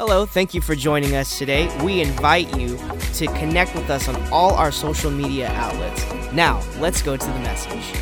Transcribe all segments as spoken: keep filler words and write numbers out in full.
Hello, thank you for joining us today. We invite you to connect with us on all our social media outlets. Now, let's go to the message.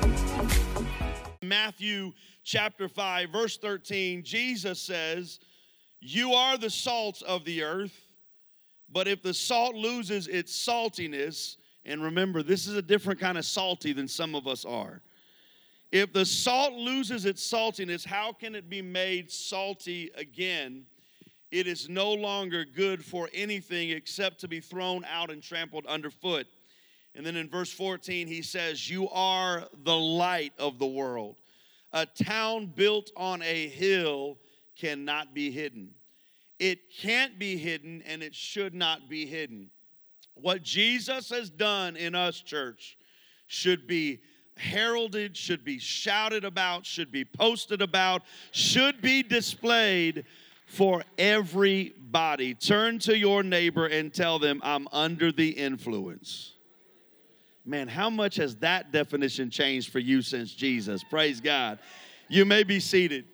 Matthew chapter five, verse thirteen, Jesus says, "You are the salt of the earth, but if the salt loses its saltiness," and remember, this is a different kind of salty than some of us are. If the salt loses its saltiness, how can it be made salty again? It is no longer good for anything except to be thrown out and trampled underfoot. And then in verse fourteen, he says, "You are the light of the world. A town built on a hill cannot be hidden." It can't be hidden, and it should not be hidden. What Jesus has done in us, church, should be heralded, should be shouted about, should be posted about, should be displayed for everybody. Turn to your neighbor and tell them, "I'm under the influence." Man, how much has that definition changed for you since Jesus? Praise God. You may be seated.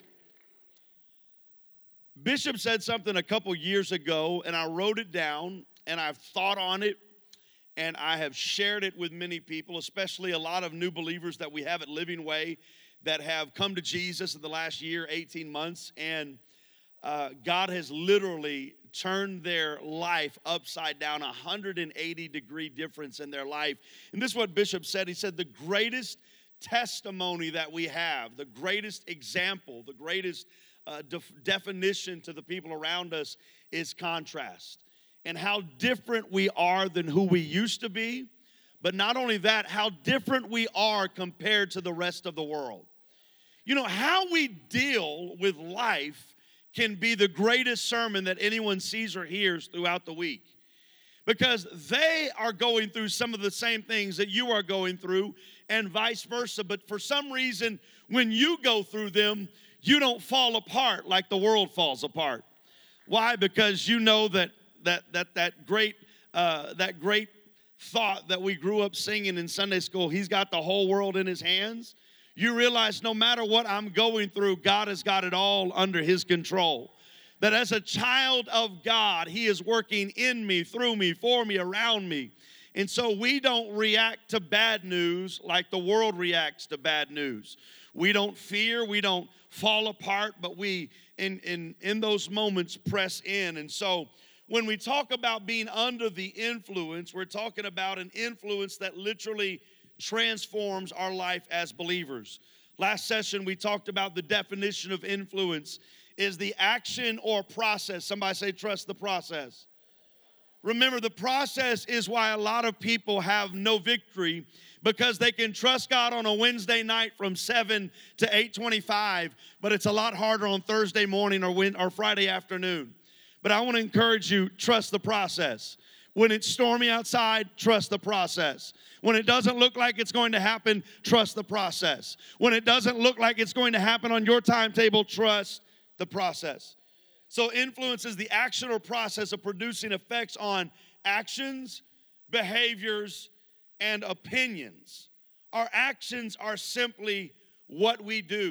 Bishop said something a couple years ago, and I wrote it down, and I've thought on it, and I have shared it with many people, especially a lot of new believers that we have at Living Way that have come to Jesus in the last year, eighteen months, and uh, God has literally turned their life upside down, a one hundred eighty degree difference in their life. And this is what Bishop said. He said, the greatest testimony that we have, the greatest example, the greatest uh, def- definition to the people around us is contrast. And how different we are than who we used to be. But not only that, how different we are compared to the rest of the world. You know, how we deal with life can be the greatest sermon that anyone sees or hears throughout the week. Because they are going through some of the same things that you are going through and vice versa. But for some reason, when you go through them, you don't fall apart like the world falls apart. Why? Because you know that that that that great uh, that great thought that we grew up singing in Sunday school, He's got the whole world in His hands. You realize no matter what I'm going through, God has got it all under His control. That as a child of God, He is working in me, through me, for me, around me. And so we don't react to bad news like the world reacts to bad news. We don't fear, we don't fall apart, but we, in, in, in those moments, press in. And so when we talk about being under the influence, we're talking about an influence that literally transforms our life as believers. Last session, we talked about the definition of influence is the action or process. Somebody say, trust the process. Remember, the process is why a lot of people have no victory, because they can trust God on a Wednesday night from seven to eight twenty-five, but it's a lot harder on Thursday morning or, when, or Friday afternoon. But I want to encourage you, trust the process. When it's stormy outside, trust the process. When it doesn't look like it's going to happen, trust the process. When it doesn't look like it's going to happen on your timetable, trust the process. So influence is the action or process of producing effects on actions, behaviors, and opinions. Our actions are simply what we do.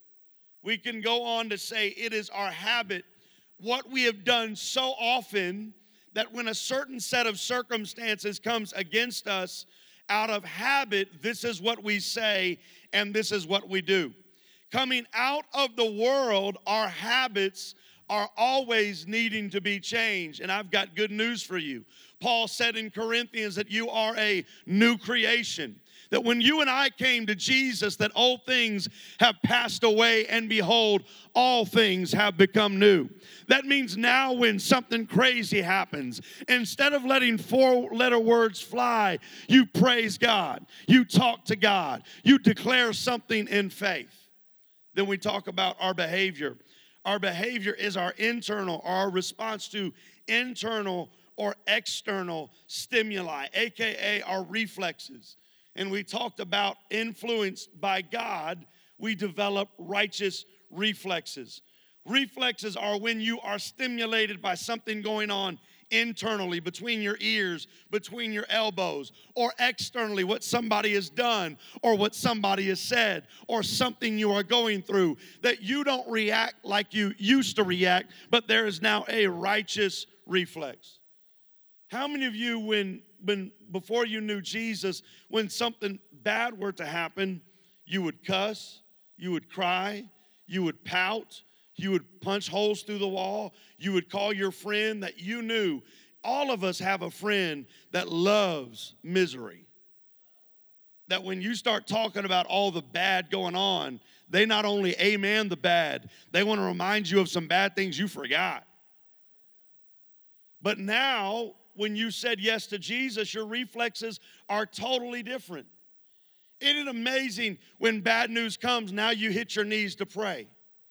We can go on to say it is our habit, what we have done so often that when a certain set of circumstances comes against us, out of habit, this is what we say and this is what we do. Coming out of the world, our habits are always needing to be changed. And I've got good news for you. Paul said in Corinthians that you are a new creation. That when you and I came to Jesus, that old things have passed away, and behold, all things have become new. That means now when something crazy happens, instead of letting four-letter words fly, you praise God, you talk to God, you declare something in faith. Then we talk about our behavior. Our behavior is our internal, our response to internal or external stimuli, a k a our reflexes. And we talked about influenced by God, we develop righteous reflexes. Reflexes are when you are stimulated by something going on internally, between your ears, between your elbows, or externally, what somebody has done, or what somebody has said, or something you are going through, that you don't react like you used to react, but there is now a righteous reflex. How many of you, when, when before you knew Jesus, when something bad were to happen, you would cuss, you would cry, you would pout, you would punch holes through the wall, you would call your friend that you knew? All of us have a friend that loves misery. That when you start talking about all the bad going on, they not only amen the bad, they want to remind you of some bad things you forgot. But now, when you said yes to Jesus, your reflexes are totally different. Isn't it amazing when bad news comes, now you hit your knees to pray?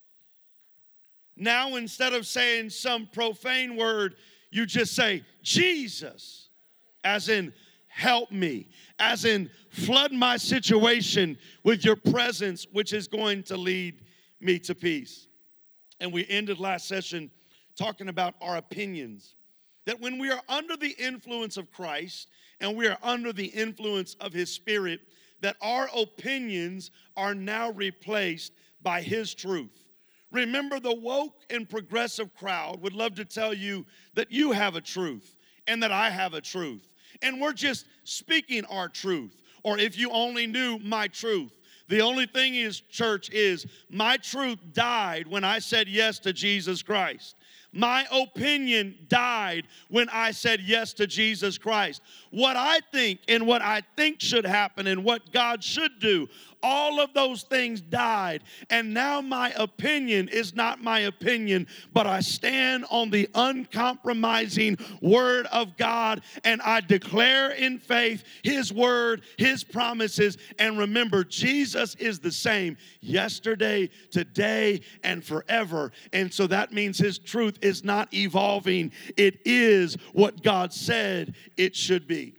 Now, instead of saying some profane word, you just say, Jesus, as in, help me, as in, flood my situation with your presence, which is going to lead me to peace. And we ended last session talking about our opinions. That when we are under the influence of Christ and we are under the influence of His Spirit, that our opinions are now replaced by His truth. Remember, the woke and progressive crowd would love to tell you that you have a truth and that I have a truth. And we're just speaking our truth. Or if you only knew my truth. The only thing is, church, is my truth died when I said yes to Jesus Christ. My opinion died when I said yes to Jesus Christ. What I think and what I think should happen and what God should do, all of those things died. And now my opinion is not my opinion, but I stand on the uncompromising Word of God and I declare in faith His Word, His promises. And remember, Jesus is the same yesterday, today, and forever. And so that means His truth is not evolving. It is what God said it should be.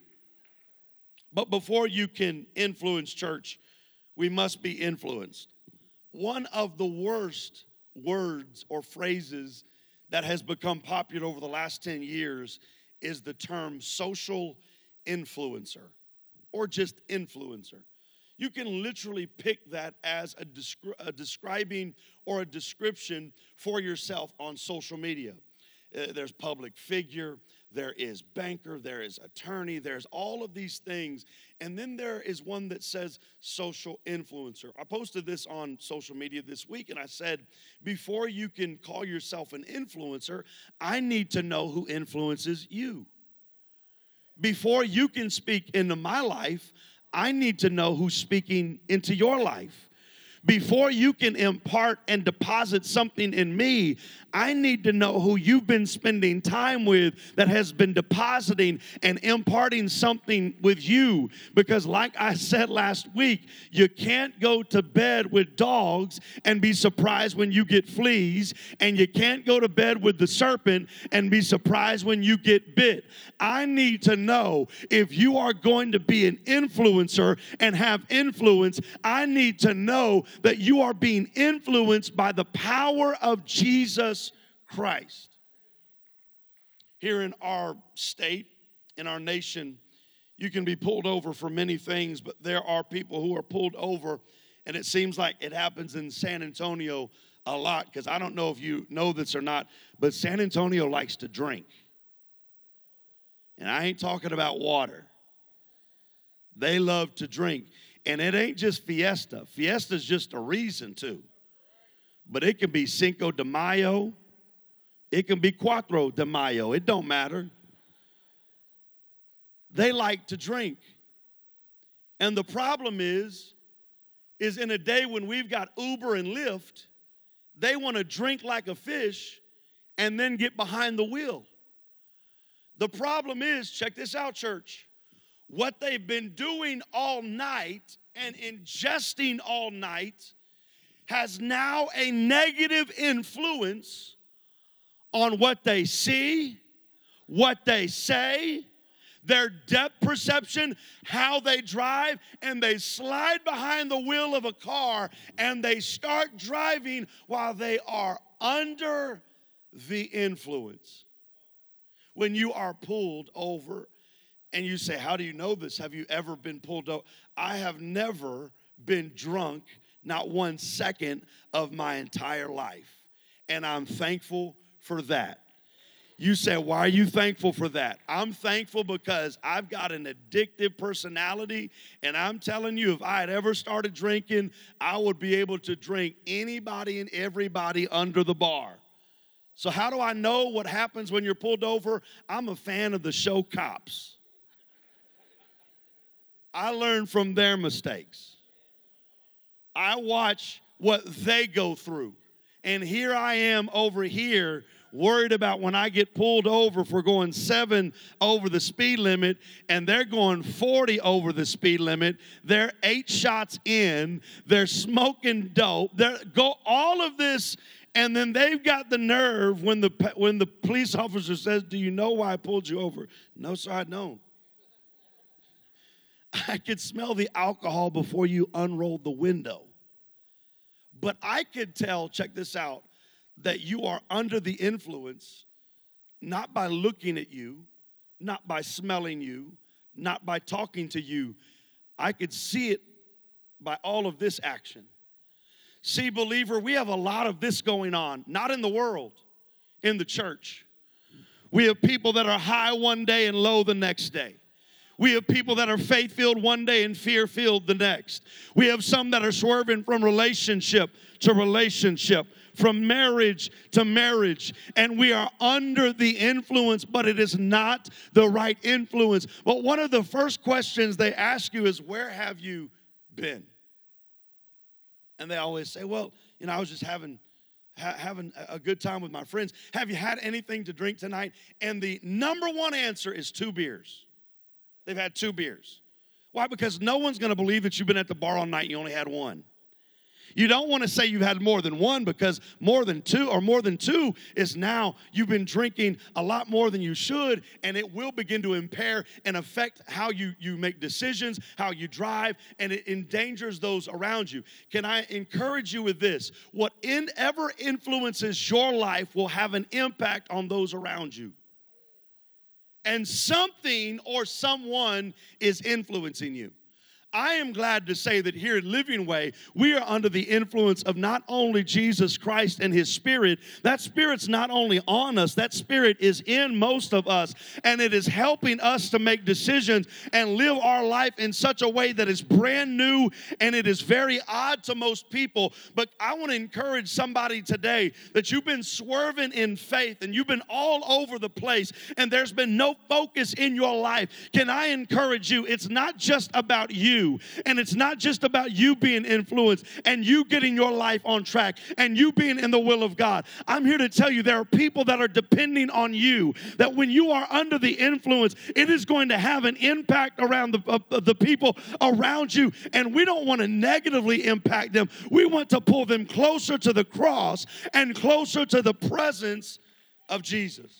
But before you can influence, church, we must be influenced. One of the worst words or phrases that has become popular over the last ten years is the term social influencer or just influencer. You can literally pick that as a, descri- a describing or a description for yourself on social media. Uh, there's public figure, there is banker, there is attorney, there's all of these things. And then there is one that says social influencer. I posted this on social media this week and I said, before you can call yourself an influencer, I need to know who influences you. Before you can speak into my life, I need to know who's speaking into your life. Before you can impart and deposit something in me, I need to know who you've been spending time with that has been depositing and imparting something with you. Because like I said last week, you can't go to bed with dogs and be surprised when you get fleas, and you can't go to bed with the serpent and be surprised when you get bit. I need to know if you are going to be an influencer and have influence. I need to know that you are being influenced by the power of Jesus Christ. Here in our state, in our nation, you can be pulled over for many things, but there are people who are pulled over, and it seems like it happens in San Antonio a lot, because I don't know if you know this or not, but San Antonio likes to drink. And I ain't talking about water. They love to drink. And it ain't just Fiesta. Fiesta's just a reason to. But it can be Cinco de Mayo. It can be Cuatro de Mayo. It don't matter. They like to drink. And the problem is, is in a day when we've got Uber and Lyft, they want to drink like a fish and then get behind the wheel. The problem is, check this out, church. What they've been doing all night and ingesting all night has now a negative influence on what they see, what they say, their depth perception, how they drive, and they slide behind the wheel of a car and they start driving while they are under the influence. when you are pulled over. And you say, how do you know this? Have you ever been pulled over? I have never been drunk, not one second of my entire life. And I'm thankful for that. You say, why are you thankful for that? I'm thankful because I've got an addictive personality, and I'm telling you, if I had ever started drinking, I would be able to drink anybody and everybody under the bar. So how do I know what happens when you're pulled over? I'm a fan of the show Cops. I learn from their mistakes. I watch what they go through. And here I am over here worried about when I get pulled over for going seven over the speed limit and they're going forty over the speed limit. They're eight shots in. They're smoking dope. They're go all of this, and then they've got the nerve when the when the police officer says, "Do you know why I pulled you over?" "No, sir, I don't." I could smell the alcohol before you unrolled the window. But I could tell, check this out, that you are under the influence, not by looking at you, not by smelling you, not by talking to you. I could see it by all of this action. See, believer, we have a lot of this going on, not in the world, in the church. We have people that are high one day and low the next day. We have people that are faith-filled one day and fear-filled the next. We have some that are swerving from relationship to relationship, from marriage to marriage, and we are under the influence, but it is not the right influence. But one of the first questions they ask you is, where have you been? And they always say, well, you know, I was just having ha- having a good time with my friends. Have you had anything to drink tonight? And the number one answer is two beers. They've had two beers. Why? Because no one's going to believe that you've been at the bar all night and you only had one. You don't want to say you've had more than one, because more than two or more than two is now you've been drinking a lot more than you should, and it will begin to impair and affect how you, you make decisions, how you drive, and it endangers those around you. Can I encourage you with this? Whatever influences your life will have an impact on those around you. And something or someone is influencing you. I am glad to say that here at Living Way, we are under the influence of not only Jesus Christ and His Spirit. That Spirit's not only on us, that Spirit is in most of us, and it is helping us to make decisions and live our life in such a way that is brand new, and it is very odd to most people. But I want to encourage somebody today that you've been swerving in faith, and you've been all over the place, and there's been no focus in your life. Can I encourage you? It's not just about you. And it's not just about you being influenced and you getting your life on track and you being in the will of God. I'm here to tell you there are people that are depending on you, that when you are under the influence, it is going to have an impact around the, uh, the people around you. And we don't want to negatively impact them. We want to pull them closer to the cross and closer to the presence of Jesus.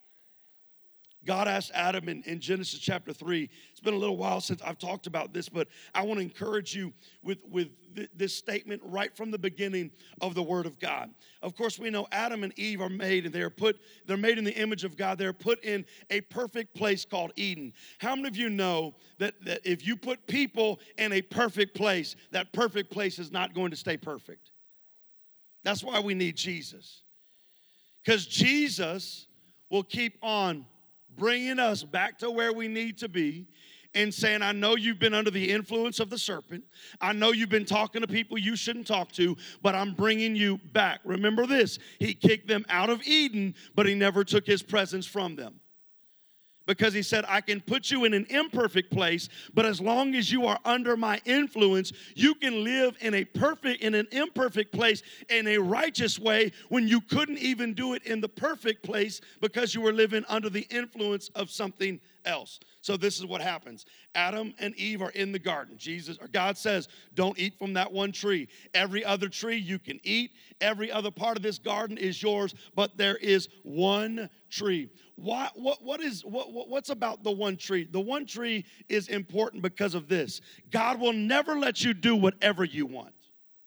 God asked Adam in, in Genesis chapter three. It's been a little while since I've talked about this, but I want to encourage you with, with th- this statement right from the beginning of the Word of God. Of course, we know Adam and Eve are made, and they are put, they're made in the image of God. They're put in a perfect place called Eden. How many of you know that, that if you put people in a perfect place, that perfect place is not going to stay perfect? That's why we need Jesus. Because Jesus will keep on bringing us back to where we need to be and saying, I know you've been under the influence of the serpent. I know you've been talking to people you shouldn't talk to, but I'm bringing you back. Remember this, He kicked them out of Eden, but He never took His presence from them. Because He said, I can put you in an imperfect place, but as long as you are under my influence, you can live in a perfect, in an imperfect place in a righteous way when you couldn't even do it in the perfect place because you were living under the influence of something else. So this is what happens. Adam and Eve are in the garden. Jesus or God says, don't eat from that one tree. Every other tree you can eat. Every other part of this garden is yours, but there is one tree. Why, what, what is, what, what's about the one tree? The one tree is important because of this. God will never let you do whatever you want.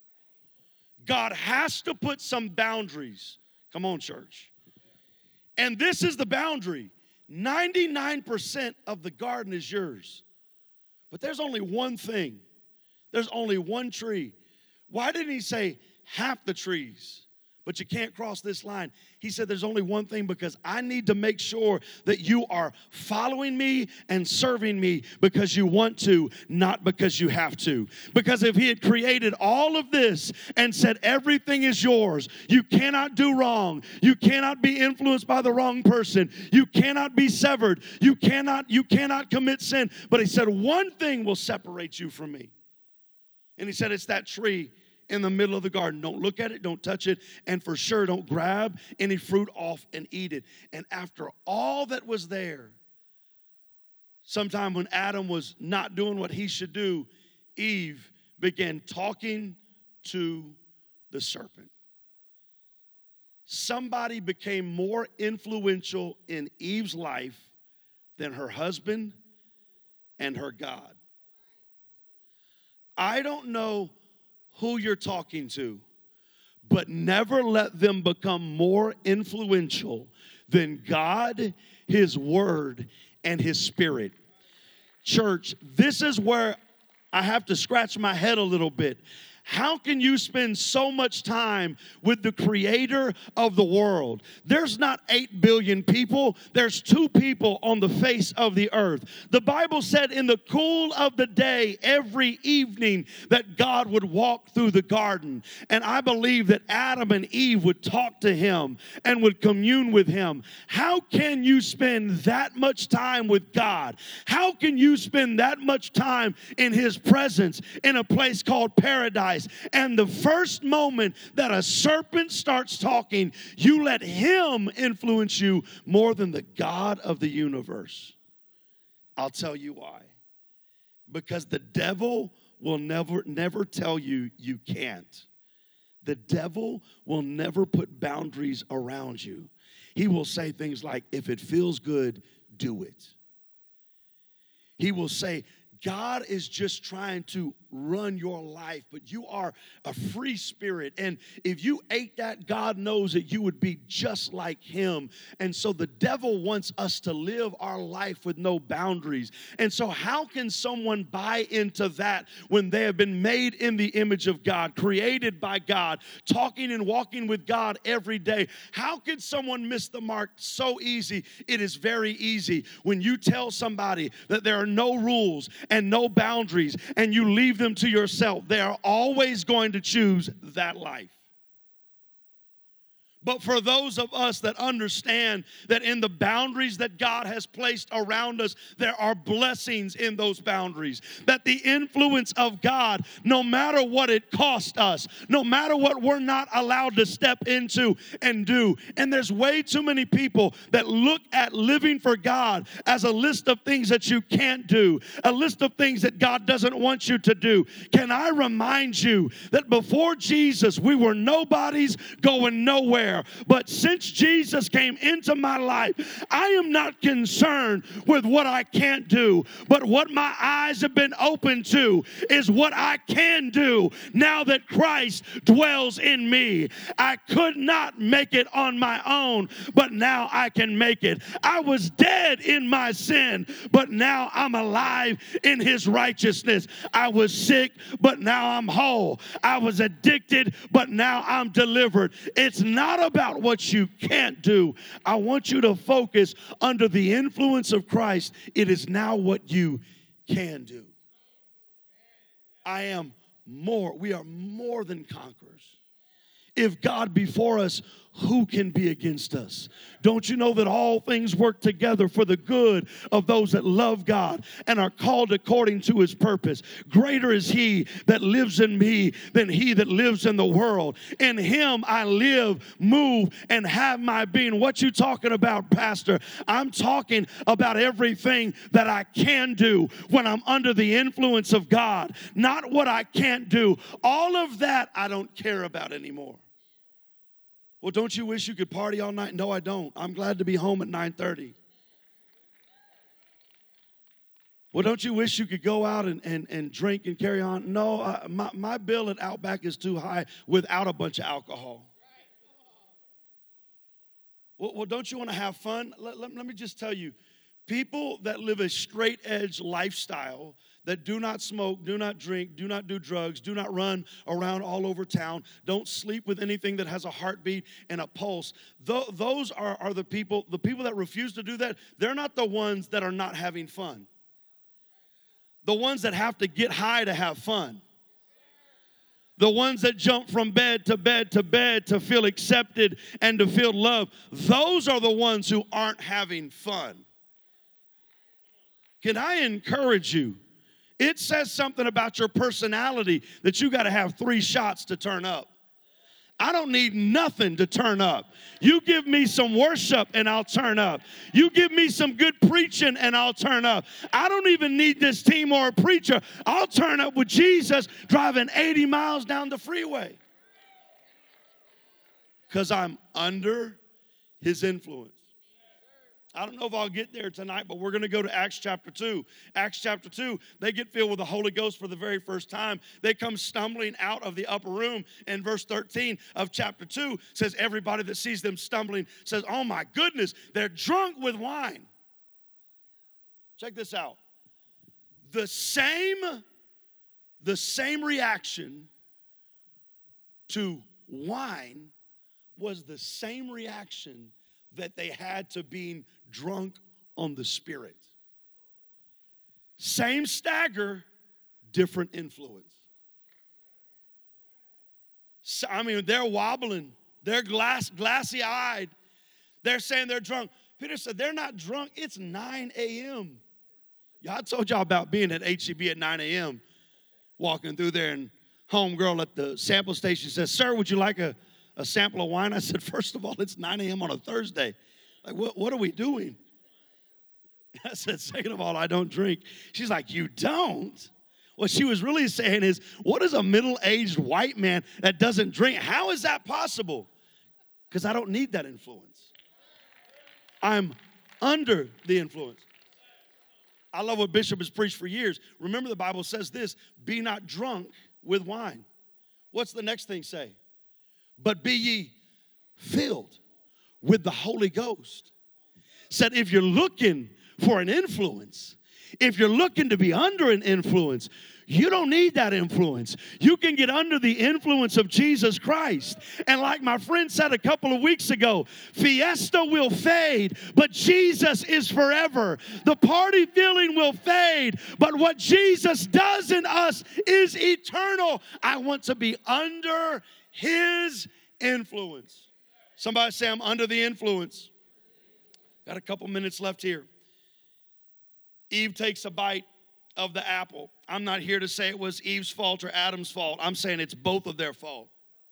God has to put some boundaries. Come on, church. And this is the boundary. ninety-nine percent of the garden is yours. But there's only one thing. There's only one tree. Why didn't he say half the trees? But you can't cross this line. He said there's only one thing, because I need to make sure that you are following me and serving me because you want to, not because you have to. Because if he had created all of this and said everything is yours, you cannot do wrong, you cannot be influenced by the wrong person, you cannot be severed, you cannot, you cannot commit sin. But he said one thing will separate you from me. And he said it's that tree in the middle of the garden. Don't look at it, don't touch it, and for sure don't grab any fruit off and eat it. And after all that was there, sometime when Adam was not doing what he should do, Eve began talking to the serpent. Somebody became more influential in Eve's life than her husband and her God. I don't know who you're talking to, but never let them become more influential than God, His Word, and His Spirit. Church, this is where I have to scratch my head a little bit. How can you spend so much time with the creator of the world? There's not eight billion people. There's two people on the face of the earth. The Bible said in the cool of the day, every evening, that God would walk through the garden. And I believe that Adam and Eve would talk to him and would commune with him. How can you spend that much time with God? How can you spend that much time in His presence in a place called paradise? And the first moment that a serpent starts talking, you let him influence you more than the God of the universe. I'll tell you why. Because the devil will never, never tell you you can't. The devil will never put boundaries around you. He will say things like, if it feels good, do it. He will say, God is just trying to run your life, but you are a free spirit. And if you ate that, God knows that you would be just like Him. And so the devil wants us to live our life with no boundaries. And so how can someone buy into that when they have been made in the image of God, created by God, talking and walking with God every day? How can someone miss the mark so easy? It is very easy when you tell somebody that there are no rules and no boundaries, and you leave them to yourself. They are always going to choose that life. But for those of us that understand that in the boundaries that God has placed around us, there are blessings in those boundaries. That the influence of God, no matter what it costs us, no matter what we're not allowed to step into and do. And there's way too many people that look at living for God as a list of things that you can't do, a list of things that God doesn't want you to do. Can I remind you that before Jesus, we were nobodies going nowhere. But since Jesus came into my life, I am not concerned with what I can't do, but what my eyes have been opened to is what I can do now that Christ dwells in me. I could not make it on my own, but now I can make it. I was dead in my sin, but now I'm alive in His righteousness. I was sick, but now I'm whole. I was addicted, but now I'm delivered. It's not about what you can't do. I want you to focus under the influence of Christ. It is now what you can do. I am more. We are more than conquerors. If God be for us, who can be against us? Don't you know that all things work together for the good of those that love God and are called according to His purpose? Greater is He that lives in me than he that lives in the world. In Him I live, move, and have my being. What you talking about, Pastor? I'm talking about everything that I can do when I'm under the influence of God, not what I can't do. All of that I don't care about anymore. Well, don't you wish you could party all night? No, I don't. I'm glad to be home at nine thirty. Well, don't you wish you could go out and, and, and drink and carry on? No, uh, my, my bill at Outback is too high without a bunch of alcohol. Well, well don't you want to have fun? Let, let, let me just tell you, people that live a straight edge lifestyle, that do not smoke, do not drink, do not do drugs, do not run around all over town, don't sleep with anything that has a heartbeat and a pulse. Th- those are, are the people, the people that refuse to do that, they're not the ones that are not having fun. The ones that have to get high to have fun. The ones that jump from bed to bed to bed to feel accepted and to feel loved, those are the ones who aren't having fun. Can I encourage you? It says something about your personality that you got to have three shots to turn up. I don't need nothing to turn up. You give me some worship and I'll turn up. You give me some good preaching and I'll turn up. I don't even need this team or a preacher. I'll turn up with Jesus driving eighty miles down the freeway. Because I'm under his influence. I don't know if I'll get there tonight, but we're going to go to Acts chapter two. Acts chapter two, they get filled with the Holy Ghost for the very first time. They come stumbling out of the upper room. And verse thirteen of chapter two says, everybody that sees them stumbling says, oh my goodness, they're drunk with wine. Check this out. The same, the same reaction to wine was the same reaction that they had to being drunk on the Spirit. Same stagger, different influence. So, I mean, they're wobbling. They're glass, glassy-eyed. They're saying they're drunk. Peter said, they're not drunk. It's nine a.m. Yeah, I told y'all about being at H E B at nine a.m., walking through there, and homegirl at the sample station says, sir, would you like a, a sample of wine? I said, first of all, it's nine a.m. on a Thursday. Like, what, what are we doing? I said, second of all, I don't drink. She's like, you don't? What she was really saying is, what is a middle-aged white man that doesn't drink? How is that possible? Because I don't need that influence. I'm under the influence. I love what Bishop has preached for years. Remember, the Bible says this, be not drunk with wine. What's the next thing say? But be ye filled with the Holy Ghost. Said if you're looking for an influence, if you're looking to be under an influence, you don't need that influence. You can get under the influence of Jesus Christ. And like my friend said a couple of weeks ago, fiesta will fade, but Jesus is forever. The party feeling will fade, but what Jesus does in us is eternal. I want to be under his influence. Somebody say, I'm under the influence. Got a couple minutes left here. Eve takes a bite of the apple. I'm not here to say it was Eve's fault or Adam's fault. I'm saying it's both of their fault.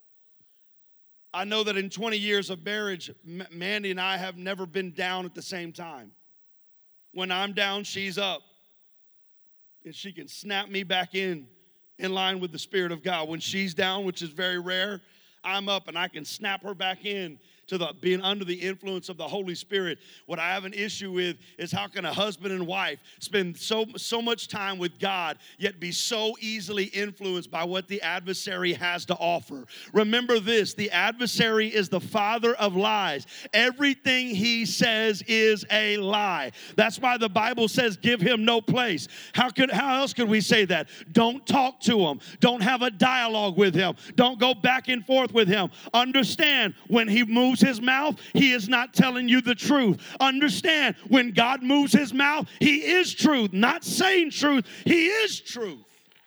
I know that in twenty years of marriage, M- Mandy and I have never been down at the same time. When I'm down, she's up. And she can snap me back in, in line with the Spirit of God. When she's down, which is very rare, I'm up and I can snap her back in to the being under the influence of the Holy Spirit. What I have an issue with is how can a husband and wife spend so, so much time with God, yet be so easily influenced by what the adversary has to offer. Remember this, the adversary is the father of lies. Everything he says is a lie. That's why the Bible says give him no place. How could, how else could we say that? Don't talk to him. Don't have a dialogue with him. Don't go back and forth with him. Understand, when he moves his mouth, he is not telling you the truth. Understand, when God moves his mouth, he is truth, not saying truth. He is truth.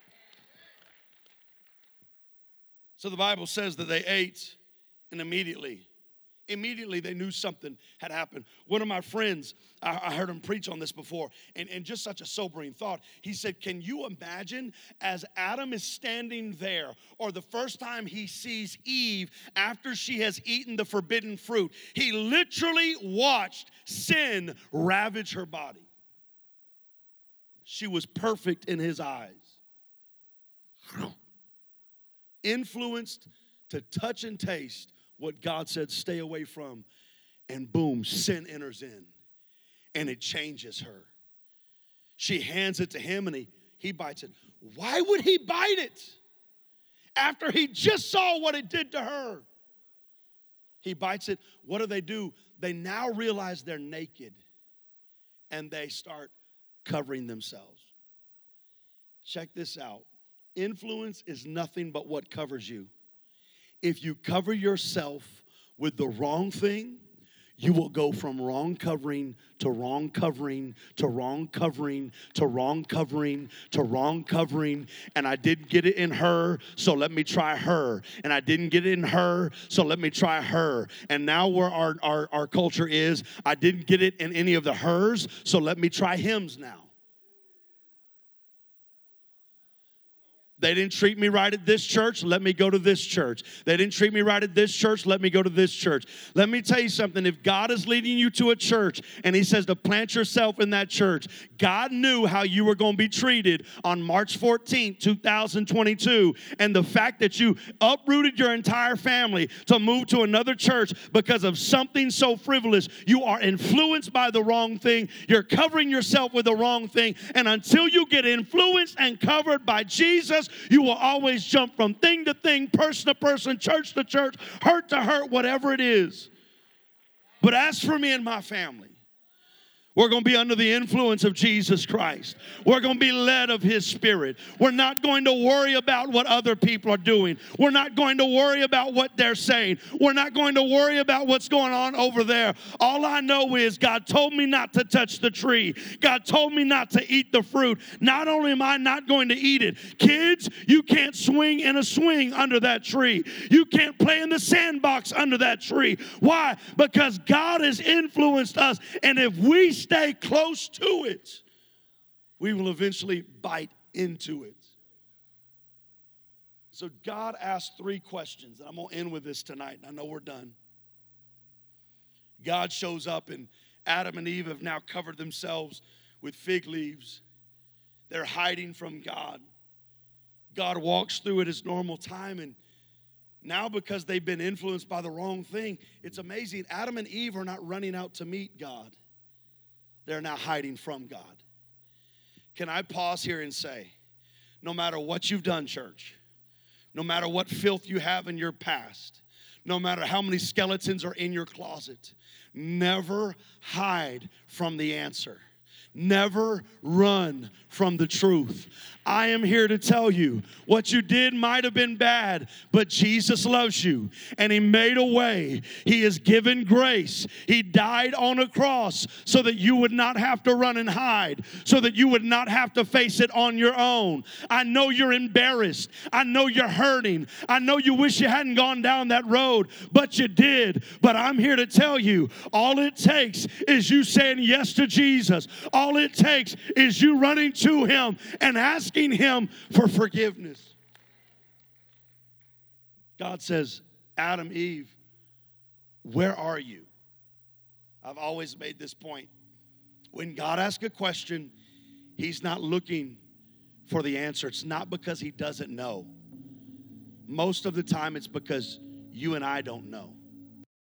So the Bible says that they ate, and immediately, immediately they knew something had happened. One of my friends, I, I heard him preach on this before, and, and just such a sobering thought. He said, can you imagine as Adam is standing there, or the first time he sees Eve after she has eaten the forbidden fruit, he literally watched sin ravage her body. She was perfect in his eyes. Influenced to touch and taste what God said stay away from, and boom, sin enters in, and it changes her. She hands it to him, and he, he bites it. Why would he bite it after he just saw what it did to her? He bites it. What do they do? They now realize they're naked, and they start covering themselves. Check this out. Influence is nothing but what covers you. If you cover yourself with the wrong thing, you will go from wrong covering to wrong covering to wrong covering to wrong covering to wrong covering. And I didn't get it in her, so let me try her. And I didn't get it in her, so let me try her. And now where our, our, our culture is, I didn't get it in any of the hers, so let me try hims now. They didn't treat me right at this church, let me go to this church. They didn't treat me right at this church, let me go to this church. Let me tell you something. If God is leading you to a church and he says to plant yourself in that church, God knew how you were going to be treated on March fourteenth, two thousand twenty-two. And the fact that you uprooted your entire family to move to another church because of something so frivolous, you are influenced by the wrong thing. You're covering yourself with the wrong thing. And until you get influenced and covered by Jesus, you will always jump from thing to thing, person to person, church to church, hurt to hurt, whatever it is. But as for me and my family, we're going to be under the influence of Jesus Christ. We're going to be led of his Spirit. We're not going to worry about what other people are doing. We're not going to worry about what they're saying. We're not going to worry about what's going on over there. All I know is God told me not to touch the tree. God told me not to eat the fruit. Not only am I not going to eat it, kids, you can't swing in a swing under that tree. You can't play in the sandbox under that tree. Why? Because God has influenced us, and if we stay close to it, we will eventually bite into it. So God asked three questions. I'm going to end with this tonight. I know we're done. God shows up, and Adam and Eve have now covered themselves with fig leaves. They're hiding from God. God walks through at his normal time, and now because they've been influenced by the wrong thing, it's amazing. Adam and Eve are not running out to meet God. They're now hiding from God. Can I pause here and say, no matter what you've done, church, no matter what filth you have in your past, no matter how many skeletons are in your closet, never hide from the answer. Never run from the truth. I am here to tell you, what you did might have been bad, but Jesus loves you, and he made a way. He has given grace. He died on a cross so that you would not have to run and hide, so that you would not have to face it on your own. I know you're embarrassed. I know you're hurting. I know you wish you hadn't gone down that road, but you did. But I'm here to tell you, all it takes is you saying yes to Jesus. All it takes is you running to him and asking him for forgiveness. God says, Adam, Eve, where are you? I've always made this point. When God asks a question, he's not looking for the answer. It's not because he doesn't know. Most of the time, it's because you and I don't know.